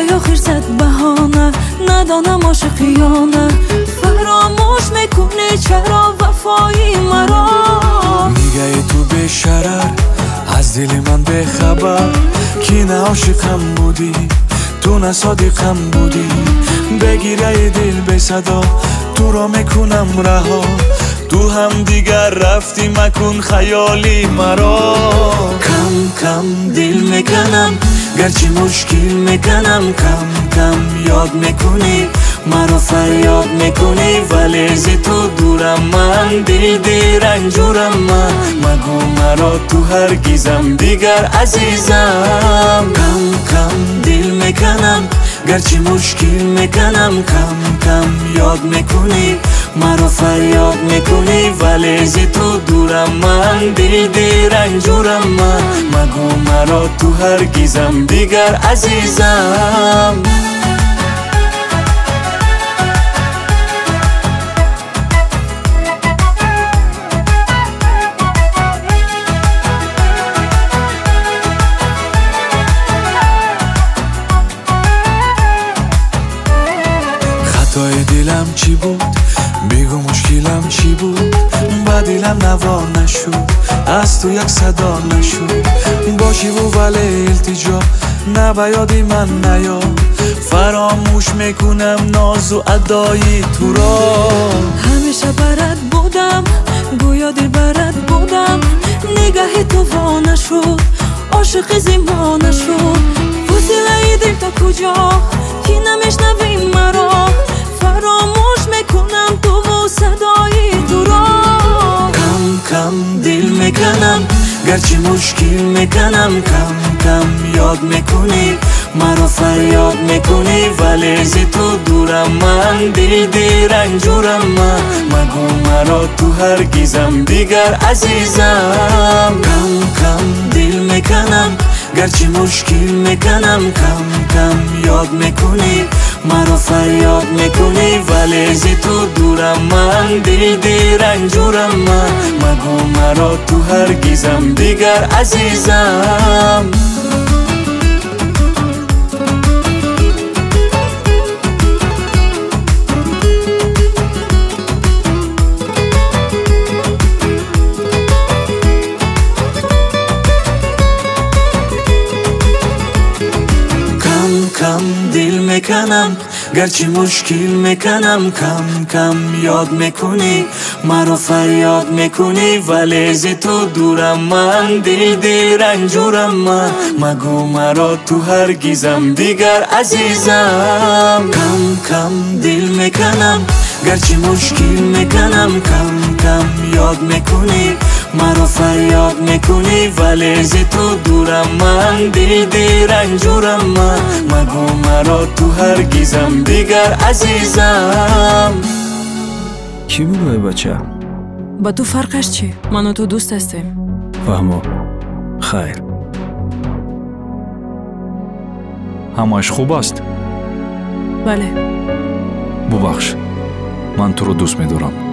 یا خیر زد بهانه ندانم عاشقیانه فراموش میکنی چرا وفایی مرا میگه تو به شرر از دل من به خبر کی نه عاشقم بودی تو نه صادقم بودی بگیره دل به صدا تو را میکنم رها تو هم دیگر رفتی مکن خیالی مرا کم کم دل میکنم گرچه مشکل میکنم کم کم یاد میکنی مرا فریاد میکنی ولی ز تو دورم من دل رنجورم من مگو مرا تو هرگیزم دیگر عزیزم کم کم دل میکنم گرچه مشکل میکنم کم کم یاد میکنی مرا فریاد میکنی ولی ز تو دورم من دل رنجورم من مگو مرا تو هرگیزم دیگر عزیزم خطای دلم چی بود بگو مشکلم چی بود با دلم نوا نشد از تو یک صدا نشد باشی و ولی التجا نه به یاد من نیا فراموش میکنم ناز و ادای تو را همیشه برات بودم گویا دل برات بودم نگاه تو وا نشد عاشق زیما نشد فاصله دل تا کجا کی نمیشنوی مرا فراموش میکنم تو و صدای تو را کم کم دل میکنم گرچه مشکل میکنم کم کم یاد میکنی مرا فریاد میکنی ولی ز تو دورم من دل رنجورم من مگو مرا تو هرگیزم دیگر عزیزم کم کم دل میکنم گرچه مشکل میکنم کم کم یاد میکنی مرا فریاد میکنی ولی ز تو دورم من دل رنجورم من مگو مرا تو هرگیزم دیگر عزیزم کم دل میکنم گرچه مشکل میکنم کم کم یاد میکنی مرا فریاد میکنی ولی ز تو دورم من دل رنجورم من مگو مرا تو هرگیزم دیگر عزیزم کم کم دل میکنم گرچه مشکل میکنم کم کم یاد میکنی مرا فریاد میکنی ولی ز تو دورم من دل رنجورم من مگو مرا تو هرگیزم دیگر عزیزم چی میگوی بچه؟ با تو فرقش چی؟ من و تو دوست هستیم فهمو خیر همش خوب است؟ بله ببخش من تو رو دوست میدارم